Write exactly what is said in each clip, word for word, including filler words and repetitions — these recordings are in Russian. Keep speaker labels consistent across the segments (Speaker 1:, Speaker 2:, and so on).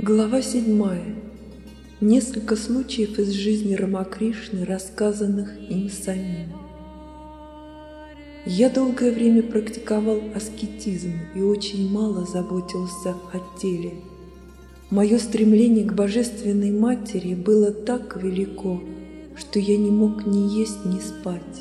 Speaker 1: Глава седьмая. Несколько случаев из жизни Рамакришны, рассказанных им самим. Я долгое время практиковал аскетизм и очень мало заботился о теле. Мое стремление к Божественной Матери было так велико, что я не мог ни есть, ни спать.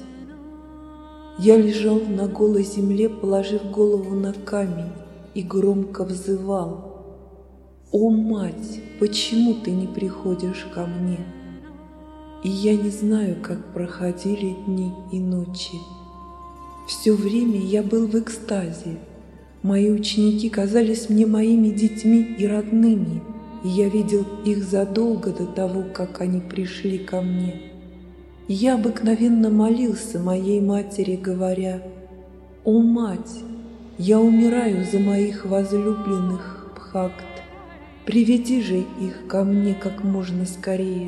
Speaker 1: Я лежал на голой земле, положив голову на камень, и громко взывал: «О, Мать, почему ты не приходишь ко мне?» И я не знаю, как проходили дни и ночи. Все время я был в экстазе. Мои ученики казались мне моими детьми и родными, и я видел их задолго до того, как они пришли ко мне. И я обыкновенно молился моей матери, говоря: «О, Мать, я умираю за моих возлюбленных Бхакт. Приведи же их ко мне как можно скорее».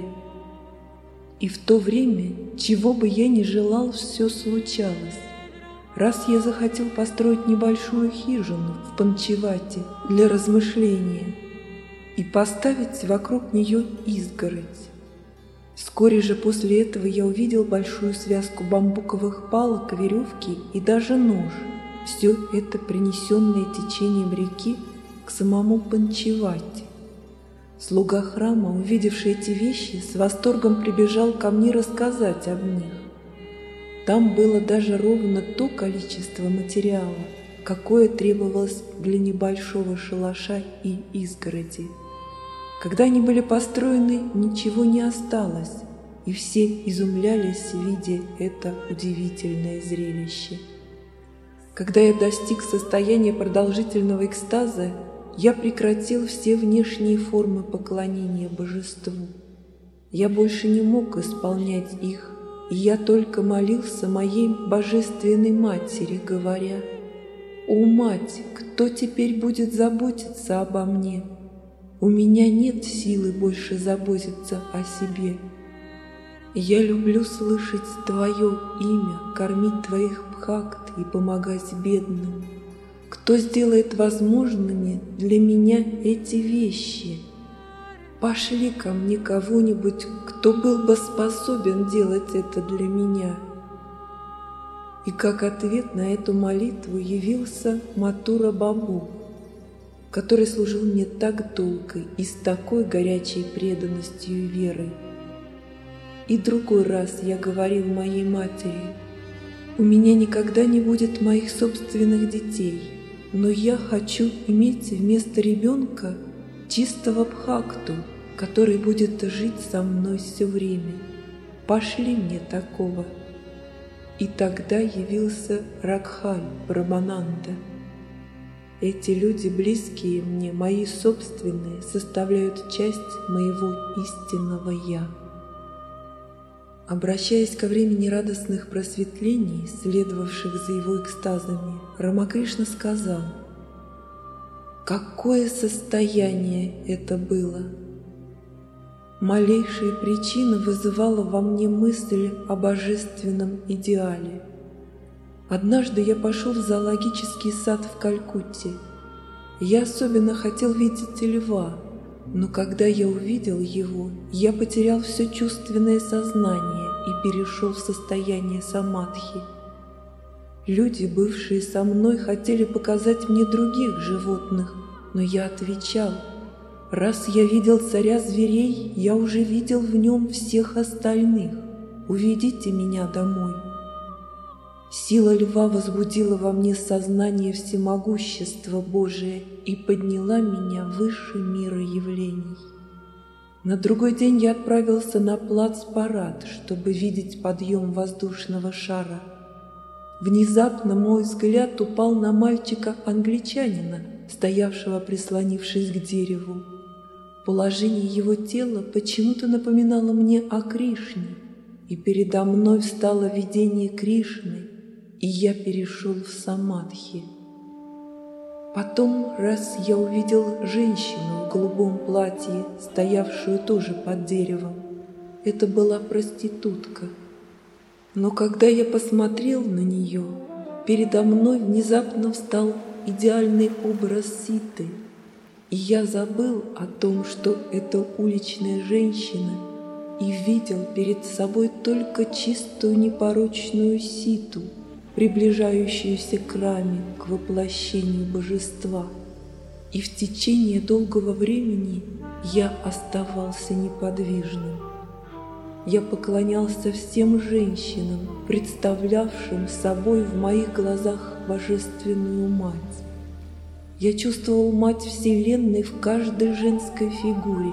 Speaker 1: И в то время, чего бы я ни желал, все случалось. Раз я захотел построить небольшую хижину в Панчевате для размышления и поставить вокруг нее изгородь. Вскоре же после этого я увидел большую связку бамбуковых палок, веревки и даже нож. Все это принесенное течением реки к самому Панчевате. Слуга храма, увидевший эти вещи, с восторгом прибежал ко мне рассказать об них. Там было даже ровно то количество материала, какое требовалось для небольшого шалаша и изгороди. Когда они были построены, ничего не осталось, и все изумлялись, видя это удивительное зрелище. Когда я достиг состояния продолжительного экстаза, я прекратил все внешние формы поклонения божеству. Я больше не мог исполнять их, и я только молился моей Божественной Матери, говоря: «О, Мать, кто теперь будет заботиться обо мне? У меня нет силы больше заботиться о себе. Я люблю слышать Твое имя, кормить Твоих Бхакт и помогать бедным. Кто сделает возможными для меня эти вещи? Пошли ко мне кого-нибудь, кто был бы способен делать это для меня». И как ответ на эту молитву явился Матура Бабу, который служил мне так долго и с такой горячей преданностью и верой. И другой раз я говорил моей матери: «У меня никогда не будет моих собственных детей, но я хочу иметь вместо ребенка чистого Бхакту, который будет жить со мной все время. Пошли мне такого». И тогда явился Ракхаль Брахмананда. Эти люди, близкие мне, мои собственные, составляют часть моего истинного «Я». Обращаясь ко времени радостных просветлений, следовавших за его экстазами, Рамакришна сказал: «Какое состояние это было! Малейшая причина вызывала во мне мысль о божественном идеале. Однажды я пошел в зоологический сад в Калькутте. Я особенно хотел видеть льва, но когда я увидел его, я потерял все чувственное сознание и перешел в состояние самадхи. Люди, бывшие со мной, хотели показать мне других животных, но я отвечал: раз я видел царя зверей, я уже видел в нем всех остальных. Уведите меня домой. Сила льва возбудила во мне сознание всемогущества Божия и подняла меня выше мира явлений. На другой день я отправился на плацпарад, чтобы видеть подъем воздушного шара. Внезапно мой взгляд упал на мальчика-англичанина, стоявшего прислонившись к дереву. Положение его тела почему-то напоминало мне о Кришне, и передо мной встало видение Кришны, и я перешел в самадхи. Потом раз я увидел женщину в голубом платье, стоявшую тоже под деревом. Это была проститутка. Но когда я посмотрел на нее, передо мной внезапно встал идеальный образ Ситы, и И я забыл о том, что это уличная женщина, и видел перед собой только чистую непорочную Ситу, приближающуюся к раме, к воплощению божества. И в течение долгого времени я оставался неподвижным. Я поклонялся всем женщинам, представлявшим собой в моих глазах божественную мать. Я чувствовал мать Вселенной в каждой женской фигуре.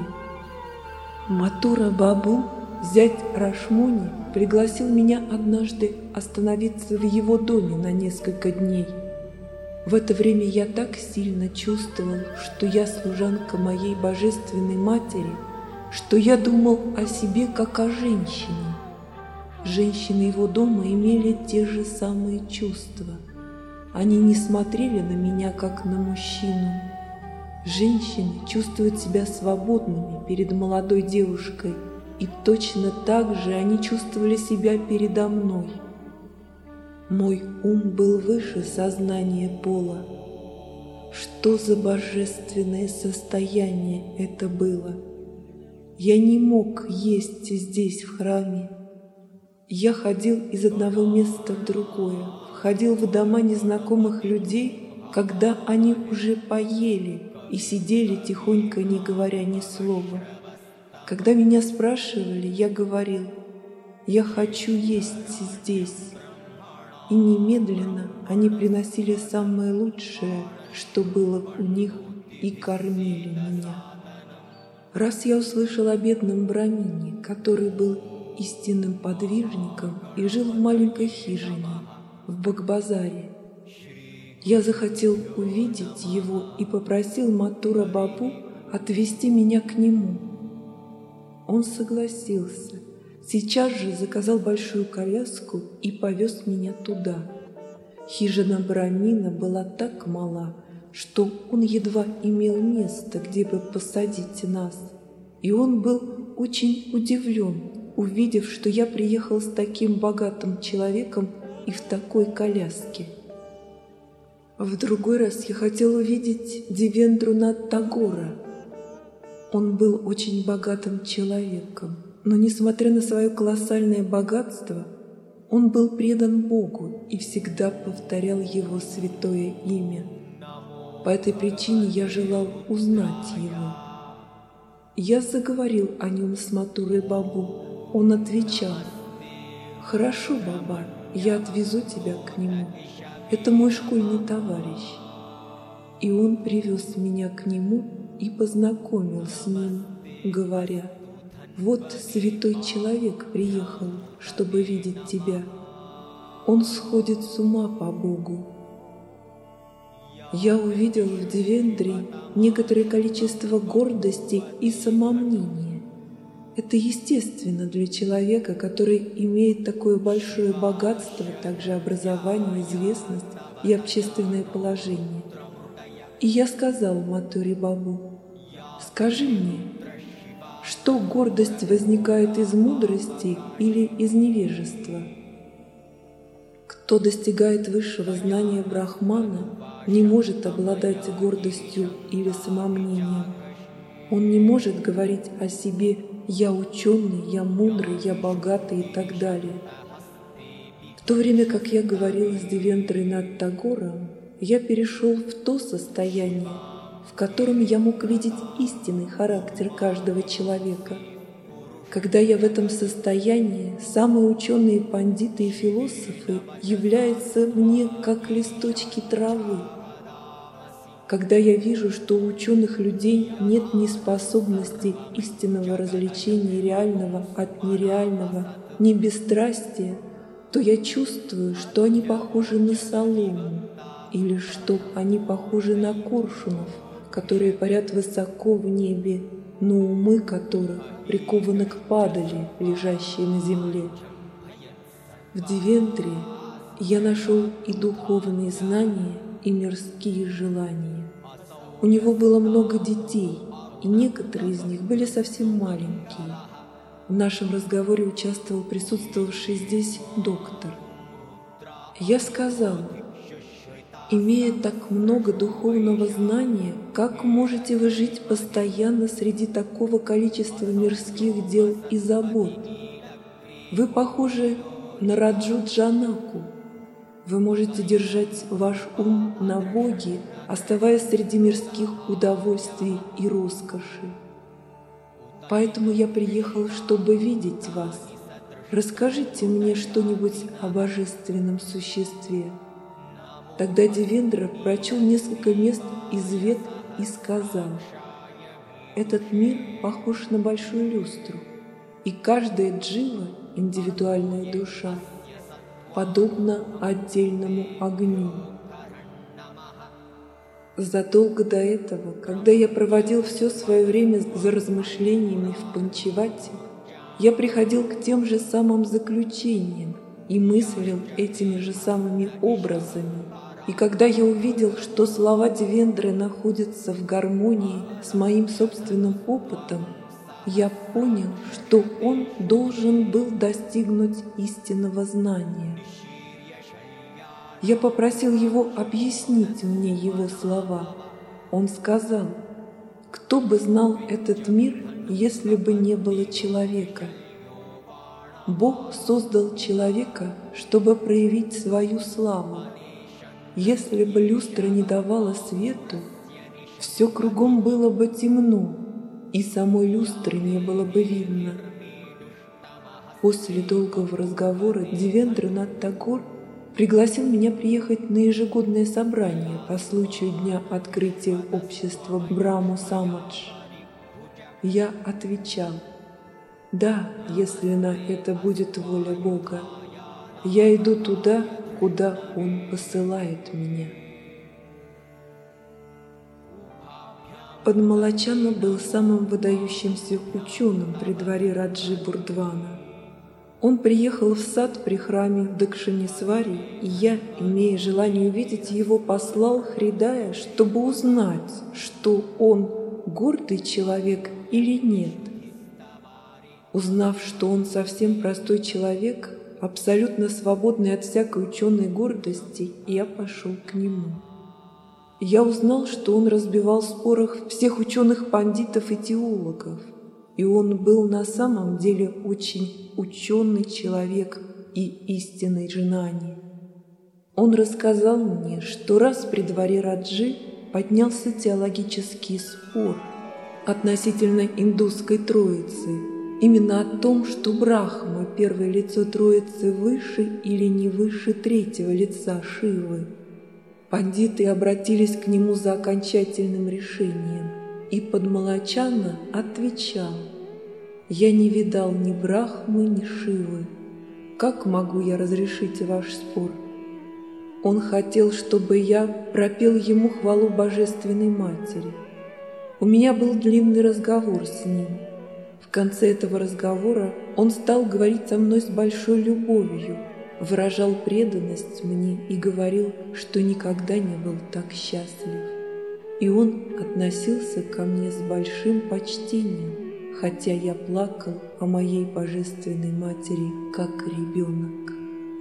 Speaker 1: Матура Бабу, зять Рашмони, пригласил меня однажды остановиться в его доме на несколько дней. В это время я так сильно чувствовал, что я служанка моей божественной матери, что я думал о себе как о женщине. Женщины его дома имели те же самые чувства. Они не смотрели на меня как на мужчину. Женщины чувствуют себя свободными перед молодой девушкой, и точно так же они чувствовали себя передо мной. Мой ум был выше сознания пола. Что за божественное состояние это было? Я не мог есть здесь, в храме. Я ходил из одного места в другое, входил в дома незнакомых людей, когда они уже поели и сидели тихонько, не говоря ни слова. Когда меня спрашивали, я говорил: «Я хочу есть здесь». И немедленно они приносили самое лучшее, что было у них, и кормили меня. Раз я услышал о бедном брамине, который был истинным подвижником и жил в маленькой хижине в Бакбазаре, я захотел увидеть его и попросил Матура Бабу отвезти меня к нему. Он согласился. Сейчас же заказал большую коляску и повез меня туда. Хижина брамина была так мала, что он едва имел место, где бы посадить нас. И он был очень удивлен, увидев, что я приехал с таким богатым человеком и в такой коляске. В другой раз я хотел увидеть Девендрунат Тагора. Он был очень богатым человеком, но, несмотря на свое колоссальное богатство, он был предан Богу и всегда повторял Его святое имя. По этой причине я желал узнать его. Я заговорил о нем с Матурой Бабу. Он отвечал: «Хорошо, Баба, я отвезу тебя к нему. Это мой школьный товарищ». И он привез меня к нему и познакомил с ним, говоря: «Вот святой человек приехал, чтобы видеть тебя. Он сходит с ума по Богу». Я увидел в Девендре некоторое количество гордости и самомнения. Это естественно для человека, который имеет такое большое богатство, также образование, известность и общественное положение. И я сказал Матуре Бабу: «Скажи мне, что гордость возникает из мудрости или из невежества? Кто достигает высшего знания Брахмана, не может обладать гордостью или самомнением. Он не может говорить о себе: «Я ученый, я мудрый, я богатый» и так далее. В то время как я говорил с Девендрунат Тагором, я перешел в то состояние, в котором я мог видеть истинный характер каждого человека. Когда я в этом состоянии, самые ученые пандиты и философы являются мне как листочки травы. Когда я вижу, что у ученых людей нет ни способности истинного развлечения реального от нереального, ни бесстрастия, то я чувствую, что они похожи на солому, или что они похожи на коршунов, которые парят высоко в небе, но умы которых прикованы к падали, лежащей на земле. В Девендре я нашел и духовные знания, и мирские желания. У него было много детей, и некоторые из них были совсем маленькие. В нашем разговоре участвовал присутствовавший здесь доктор. Я сказал: Имея так много духовного знания, как можете вы жить постоянно среди такого количества мирских дел и забот? Вы похожи на Раджу Джанаку. Вы можете держать ваш ум на Боге, оставаясь среди мирских удовольствий и роскоши. Поэтому я приехал, чтобы видеть вас. Расскажите мне что-нибудь о божественном существе. Тогда Девендра прочел несколько мест из Вед и сказал: этот мир похож на большую люстру, и каждая джива, индивидуальная душа, подобна отдельному огню. Задолго до этого, когда я проводил все свое время за размышлениями в Панчивате, я приходил к тем же самым заключениям и мыслил этими же самыми образами. И когда я увидел, что слова Девендры находятся в гармонии с моим собственным опытом, я понял, что он должен был достигнуть истинного знания. Я попросил его объяснить мне его слова. Он сказал: кто бы знал этот мир, если бы не было человека? Бог создал человека, чтобы проявить свою славу. Если бы люстра не давала свету, все кругом было бы темно, и самой люстры не было бы видно. После долгого разговора Девендрanath Тагор пригласил меня приехать на ежегодное собрание по случаю дня открытия общества Брахмо Самадж. Я отвечал: да, если на это будет воля Бога. Я иду туда, куда Он посылает меня. Падмалочана был самым выдающимся ученым при дворе Раджи Бурдвана. Он приехал в сад при храме в Дакшинесвари, и я, имея желание увидеть его, послал Хридая, чтобы узнать, что он гордый человек или нет. Узнав, что он совсем простой человек, абсолютно свободный от всякой ученой гордости, я пошел к нему. Я узнал, что он разбивал в спорах всех ученых пандитов и теологов, и он был на самом деле очень ученый человек и истинный джнани. Он рассказал мне, что раз при дворе Раджи поднялся теологический спор относительно индусской троицы, именно о том, что Брахма, первое лицо Троицы, выше или не выше третьего лица Шивы. Пандиты обратились к нему за окончательным решением, и Падмалочана отвечал: «Я не видал ни Брахмы, ни Шивы. Как могу я разрешить ваш спор?» Он хотел, чтобы я пропел ему хвалу Божественной Матери. У меня был длинный разговор с ним. В конце этого разговора он стал говорить со мной с большой любовью, выражал преданность мне и говорил, что никогда не был так счастлив. И он относился ко мне с большим почтением, хотя я плакал о моей Божественной Матери как ребенок.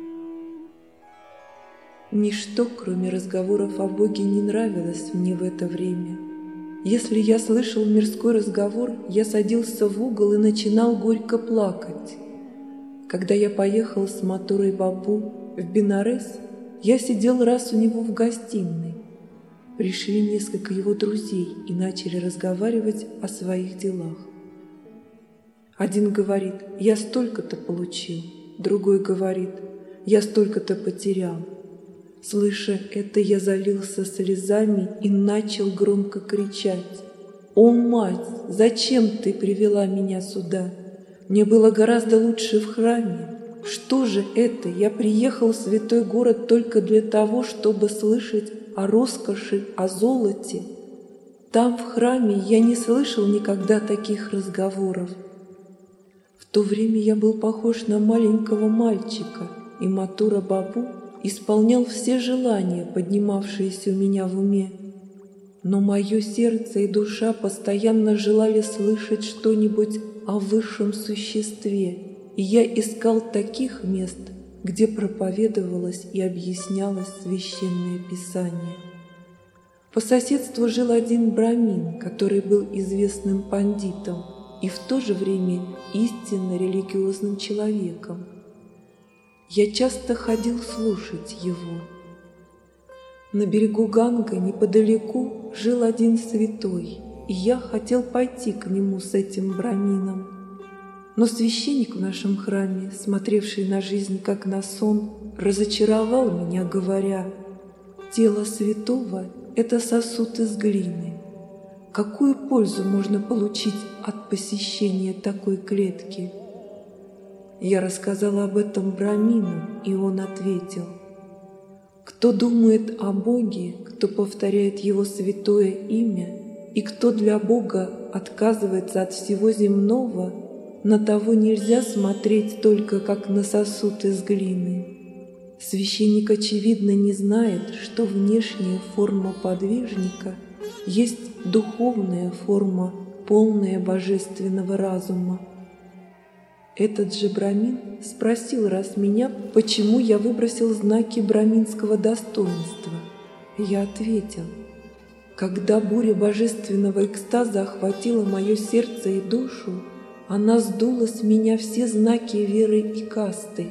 Speaker 1: Ничто, кроме разговоров о Боге, не нравилось мне в это время. Если я слышал мирской разговор, я садился в угол и начинал горько плакать. Когда я поехал с Матурой Бабу в Бенарес, я сидел раз у него в гостиной. Пришли несколько его друзей и начали разговаривать о своих делах. Один говорит: «Я столько-то получил», другой говорит: «Я столько-то потерял». Слыша это, я залился слезами и начал громко кричать: «О, мать, зачем ты привела меня сюда? Мне было гораздо лучше в храме. Что же это? Я приехал в святой город только для того, чтобы слышать о роскоши, о золоте. Там, в храме, я не слышал никогда таких разговоров». В то время я был похож на маленького мальчика, и Матура Бабу исполнял все желания, поднимавшиеся у меня в уме. Но мое сердце и душа постоянно желали слышать что-нибудь о высшем существе, и я искал таких мест, где проповедовалось и объяснялось священное писание. По соседству жил один брамин, который был известным пандитом и в то же время истинно религиозным человеком. Я часто ходил слушать его. На берегу Ганга неподалеку жил один святой, и я хотел пойти к нему с этим брамином. Но священник в нашем храме, смотревший на жизнь как на сон, разочаровал меня, говоря: «Тело святого — это сосуд из глины. Какую пользу можно получить от посещения такой клетки?» Я рассказала об этом брамину, и он ответил: «Кто думает о Боге, кто повторяет Его святое имя, и кто для Бога отказывается от всего земного, на того нельзя смотреть только как на сосуд из глины». Священник, очевидно, не знает, что внешняя форма подвижника есть духовная форма, полная божественного разума. Этот же брамин спросил раз меня, почему я выбросил знаки браминского достоинства. Я ответил: когда буря божественного экстаза охватила мое сердце и душу, она сдула с меня все знаки веры и касты.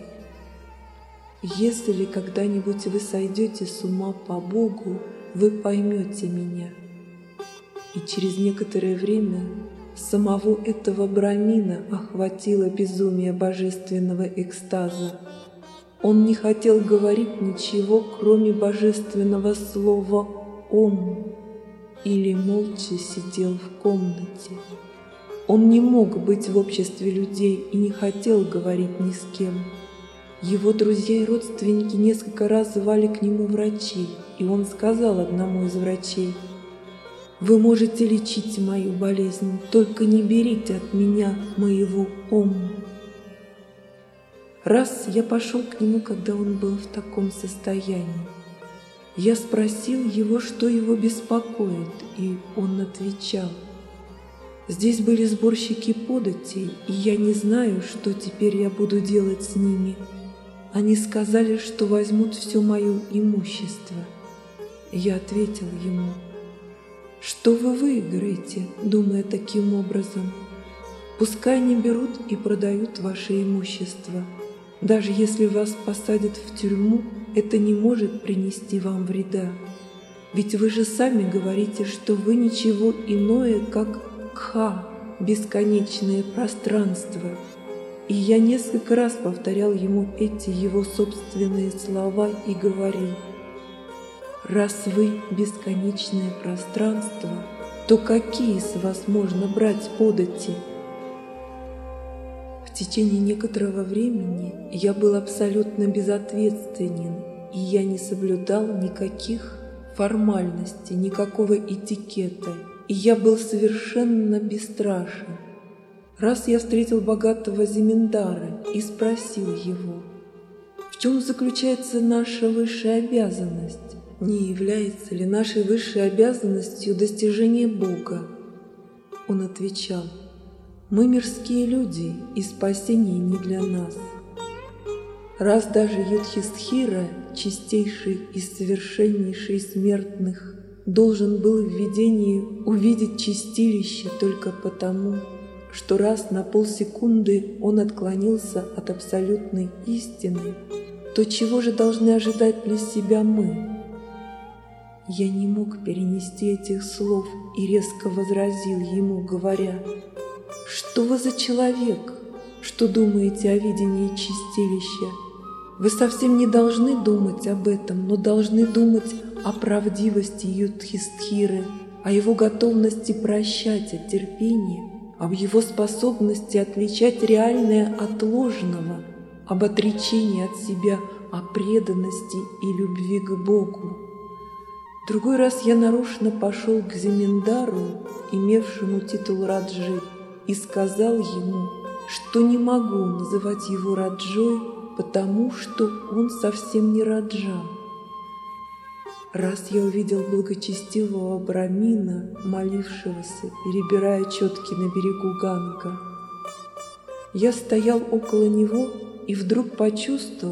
Speaker 1: Если когда-нибудь вы сойдете с ума по Богу, вы поймете меня. И через некоторое время самого этого брамина охватило безумие божественного экстаза. Он не хотел говорить ничего, кроме божественного слова «Ом», или молча сидел в комнате. Он не мог быть в обществе людей и не хотел говорить ни с кем. Его друзья и родственники несколько раз звали к нему врачей, и он сказал одному из врачей: «Вы можете лечить мою болезнь, только не берите от меня моего Ом». Раз я пошел к нему, когда он был в таком состоянии. Я спросил его, что его беспокоит, и он отвечал: «Здесь были сборщики податей, и я не знаю, что теперь я буду делать с ними. Они сказали, что возьмут все мое имущество». Я ответил ему: «Что вы выиграете, думая таким образом? Пускай они берут и продают ваше имущество. Даже если вас посадят в тюрьму, это не может принести вам вреда. Ведь вы же сами говорите, что вы ничего иное, как Кха, бесконечное пространство». И я несколько раз повторял ему эти его собственные слова и говорил: «Раз вы бесконечное пространство, то какие с вас можно брать подати?» В течение некоторого времени я был абсолютно безответственен, и я не соблюдал никаких формальностей, никакого этикета, и я был совершенно бесстрашен. Раз я встретил богатого земендара и спросил его: «В чем заключается наша высшая обязанность? Не является ли нашей высшей обязанностью достижение Бога?» Он отвечал: «Мы мирские люди, и спасение не для нас». Раз даже Юдхистхира, чистейший и совершеннейший из смертных, должен был в видении увидеть чистилище только потому, что раз на полсекунды он отклонился от абсолютной истины, то чего же должны ожидать для себя мы? Я не мог перенести этих слов и резко возразил ему, говоря: «Что вы за человек, что думаете о видении чистилища? Вы совсем не должны думать об этом, но должны думать о правдивости Юдхистхиры, о его готовности прощать от терпения, об его способности отличать реальное от ложного, об отречении от себя, о преданности и любви к Богу». Другой раз я нарочно пошел к земендару, имевшему титул Раджи, и сказал ему, что не могу называть его Раджой, потому что он совсем не Раджа. Раз я увидел благочестивого брамина, молившегося, перебирая четки на берегу Ганга. Я стоял около него и вдруг почувствовал,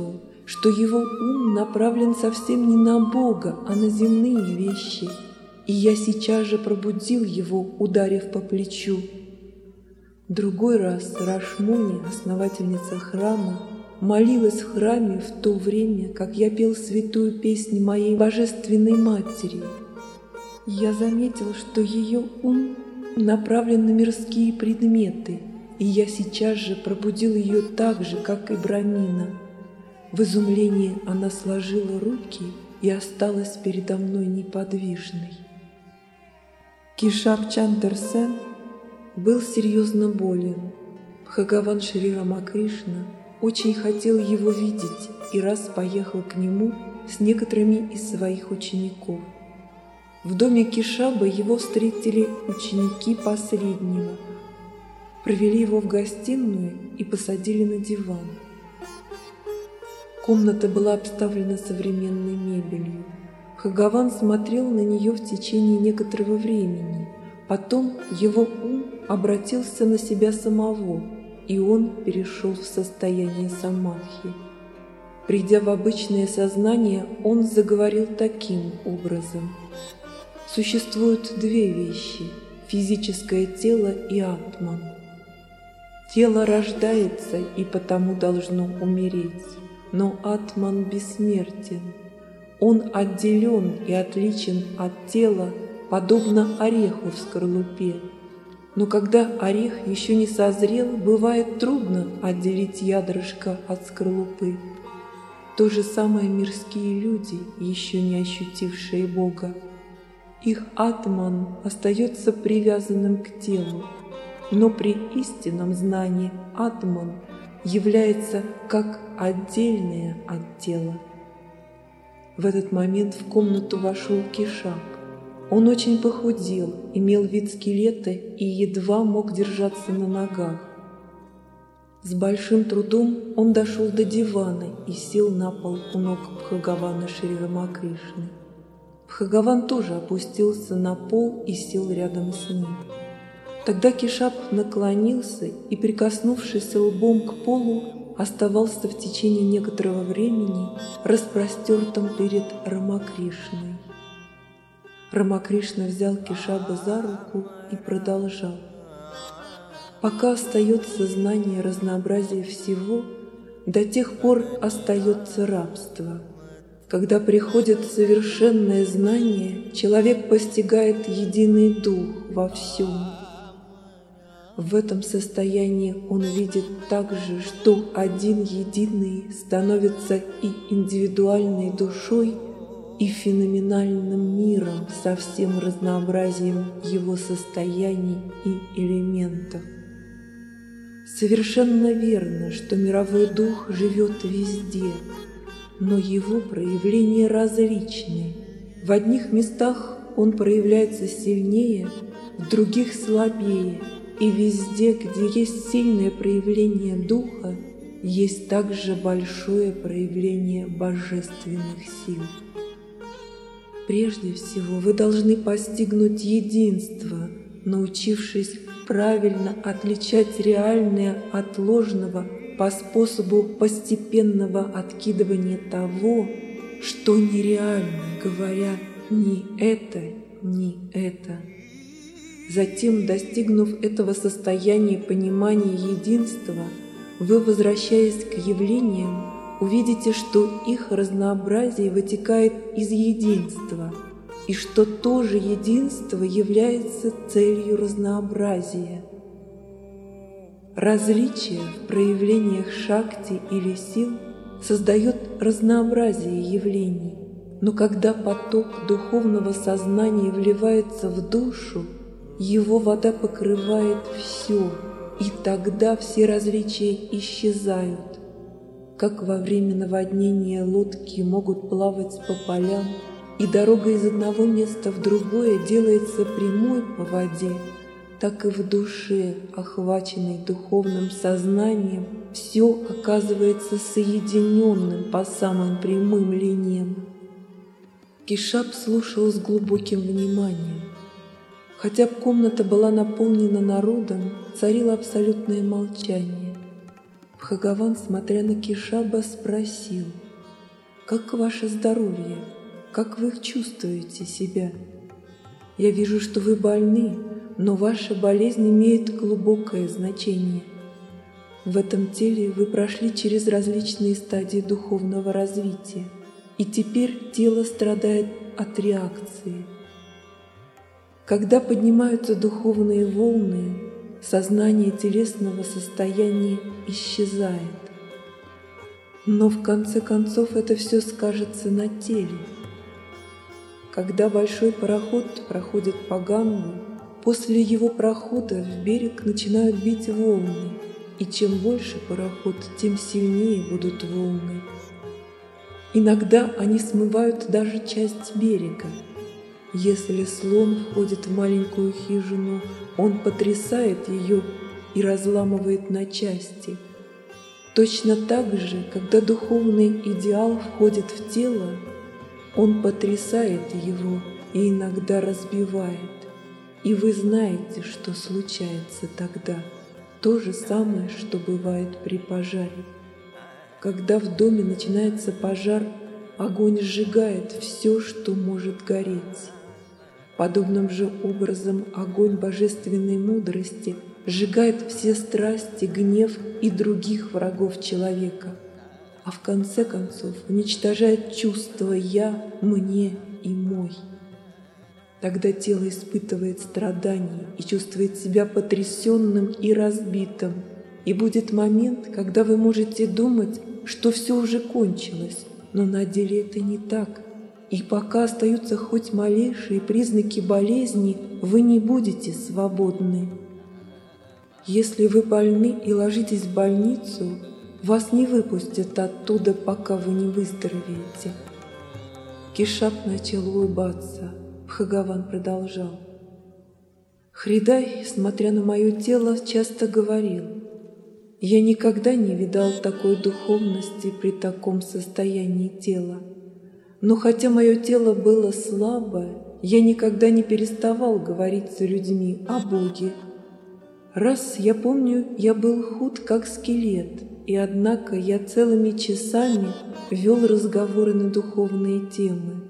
Speaker 1: что его ум направлен совсем не на Бога, а на земные вещи, и я сейчас же пробудил его, ударив по плечу. Другой раз Рашмони, основательница храма, молилась в храме в то время, как я пел святую песнь моей Божественной Матери. Я заметил, что ее ум направлен на мирские предметы, и я сейчас же пробудил ее так же, как и Брамина. В изумлении она сложила руки и осталась передо мной неподвижной. Кешап Чандр Сен был серьезно болен. Бхагаван Шри Рамакришна очень хотел его видеть и раз поехал к нему с некоторыми из своих учеников. В доме Кешаба его встретили ученики посреднего, провели его в гостиную и посадили на диван. Комната была обставлена современной мебелью. Бхагаван смотрел на нее в течение некоторого времени. Потом его ум обратился на себя самого, и он перешел в состояние самадхи. Придя в обычное сознание, он заговорил таким образом. Существуют две вещи – физическое тело и атман. Тело рождается и потому должно умереть, но атман бессмертен. Он отделен и отличен от тела, подобно ореху в скорлупе. Но когда орех еще не созрел, бывает трудно отделить ядрышко от скорлупы. То же самое мирские люди, еще не ощутившие Бога. Их атман остается привязанным к телу, но при истинном знании атман является как отдельное от тела. В этот момент в комнату вошел Кешап. Он очень похудел, имел вид скелета и едва мог держаться на ногах. С большим трудом он дошел до дивана и сел на пол у ног Бхагавана Шри Рамакришны. Бхагаван тоже опустился на пол и сел рядом с ним. Тогда Кешап наклонился и, прикоснувшись лбом к полу, оставался в течение некоторого времени распростертым перед Рамакришной. Рамакришна взял Кешаба за руку и продолжал. Пока остается знание разнообразия всего, до тех пор остается рабство. Когда приходит совершенное знание, человек постигает единый дух во всем. В этом состоянии он видит также, что один единый становится и индивидуальной душой, и феноменальным миром со всем разнообразием его состояний и элементов. Совершенно верно, что мировой дух живет везде, но его проявления различны. В одних местах он проявляется сильнее, в других слабее, и везде, где есть сильное проявление духа, есть также большое проявление божественных сил. Прежде всего вы должны постигнуть единство, научившись правильно отличать реальное от ложного по способу постепенного откидывания того, что нереально, говоря «ни это, ни это». Затем, достигнув этого состояния понимания единства, вы, возвращаясь к явлениям, увидите, что их разнообразие вытекает из единства, и что то же единство является целью разнообразия. Различие в проявлениях шакти или сил создает разнообразие явлений, но когда поток духовного сознания вливается в душу, его вода покрывает все, и тогда все различия исчезают. Как во время наводнения лодки могут плавать по полям, и дорога из одного места в другое делается прямой по воде, так и в душе, охваченной духовным сознанием, все оказывается соединенным по самым прямым линиям. Кешап слушал с глубоким вниманием. Хотя комната была наполнена народом, царило абсолютное молчание. Бхагаван, смотря на Кешаба, спросил: как ваше здоровье, как вы чувствуете себя. Я вижу, что вы больны, но ваша болезнь имеет глубокое значение. В этом теле вы прошли через различные стадии духовного развития, и теперь тело страдает от реакции. Когда поднимаются духовные волны, сознание телесного состояния исчезает. Но в конце концов это все скажется на теле. Когда большой пароход проходит по Гангу, после его прохода в берег начинают бить волны, и чем больше пароход, тем сильнее будут волны. Иногда они смывают даже часть берега. Если слон входит в маленькую хижину, он потрясает ее и разламывает на части. Точно так же, когда духовный идеал входит в тело, он потрясает его и иногда разбивает. И вы знаете, что случается тогда. То же самое, что бывает при пожаре. Когда в доме начинается пожар, огонь сжигает все, что может гореть. Подобным же образом огонь божественной мудрости сжигает все страсти, гнев и других врагов человека, а в конце концов уничтожает чувства «я», «мне» и «мой». Тогда тело испытывает страдания и чувствует себя потрясенным и разбитым, и будет момент, когда вы можете думать, что все уже кончилось, но на деле это не так. И пока остаются хоть малейшие признаки болезни, вы не будете свободны. Если вы больны и ложитесь в больницу, вас не выпустят оттуда, пока вы не выздоровеете. Кешап начал улыбаться. Бхагаван продолжал. Хридай, смотря на мое тело, часто говорил: «Я никогда не видал такой духовности при таком состоянии тела. Но хотя мое тело было слабое, я никогда не переставал говорить с людьми о Боге. Раз, я помню, я был худ, как скелет, и однако я целыми часами вел разговоры на духовные темы.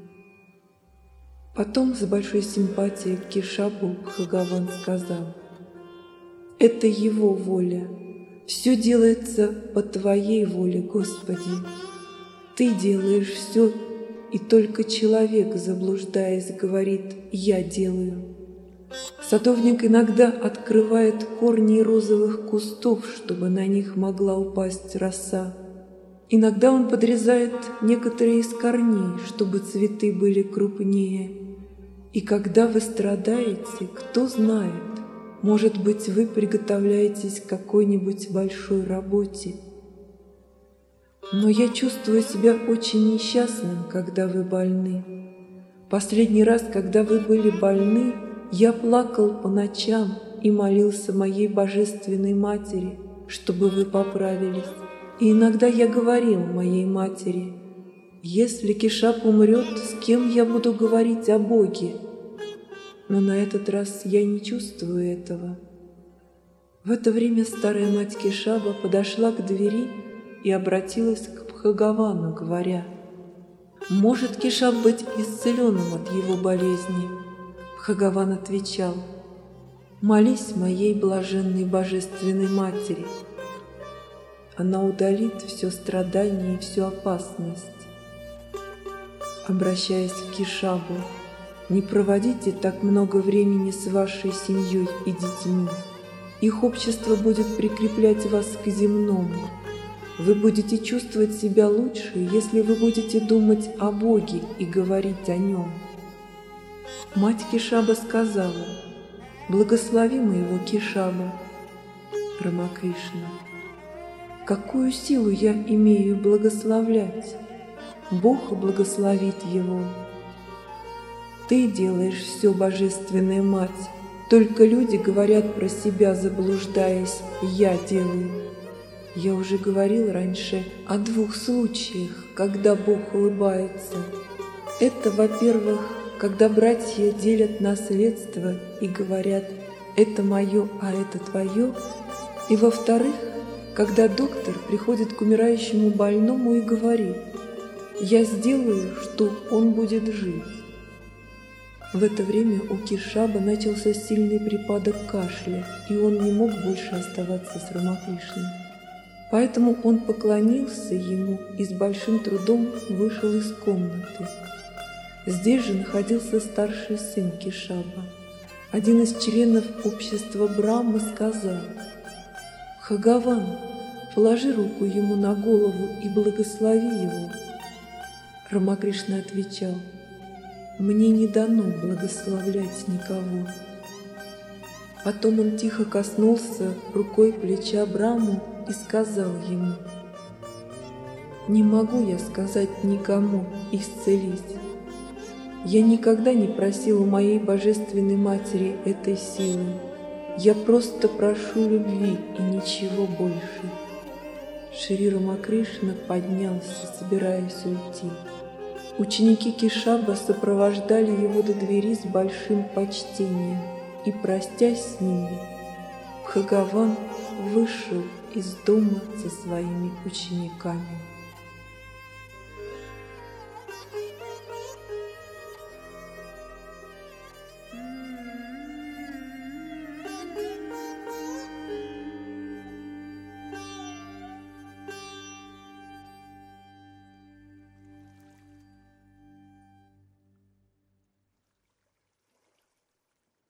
Speaker 1: Потом с большой симпатией к Кешапу Бхагаван сказал: «Это его воля. Все делается по Твоей воле, Господи. Ты делаешь все, и только человек, заблуждаясь, говорит: «Я делаю». Садовник иногда открывает корни розовых кустов, чтобы на них могла упасть роса. Иногда он подрезает некоторые из корней, чтобы цветы были крупнее. И когда вы страдаете, кто знает, может быть, вы приготовляетесь к какой-нибудь большой работе. Но я чувствую себя очень несчастным, когда вы больны. Последний раз, когда вы были больны, я плакал по ночам и молился моей Божественной Матери, чтобы вы поправились. И иногда я говорил моей матери: если Кешап умрет, с кем я буду говорить о Боге? Но на этот раз я не чувствую этого. В это время старая мать Кешаба подошла к двери и обратилась к Бхагавану, говоря: «Может Кешап быть исцеленным от его болезни?» Бхагаван отвечал: «Молись моей блаженной Божественной Матери. Она удалит все страдание и всю опасность». Обращаясь к Кешабу: «Не проводите так много времени с вашей семьей и детьми. Их общество будет прикреплять вас к земному. Вы будете чувствовать себя лучше, если вы будете думать о Боге и говорить о Нем». Мать Кешаба сказала: «Благослови моего Кешаба». Рамакришна: «Какую силу я имею благословлять? Бог благословит его». «Ты делаешь все, Божественная Мать, только люди говорят про себя, заблуждаясь: «Я делаю». Я уже говорил раньше о двух случаях, когда Бог улыбается. Это, во-первых, когда братья делят наследство и говорят: «Это мое, а это твое». И, во-вторых, когда доктор приходит к умирающему больному и говорит: Я сделаю, что он будет жить. В это время у Кешаба начался сильный припадок кашля, и он не мог больше оставаться с Рамакришной. Поэтому он поклонился ему и с большим трудом вышел из комнаты. Здесь же находился старший сын Кешаба. Один из членов общества Брахмы сказал: «Бхагаван, положи руку ему на голову и благослови его». Рамакришна отвечал: «Мне не дано благословлять никого». Потом он тихо коснулся рукой плеча Брахму и сказал ему: «Не могу я сказать никому исцелись. Я никогда не просил у моей Божественной Матери этой силы. Я просто прошу любви и ничего больше». Шри Рамакришна поднялся, собираясь уйти. Ученики Кешаба сопровождали его до двери с большим почтением, и, простясь с ними, Бхагаван вышел из дома со своими учениками.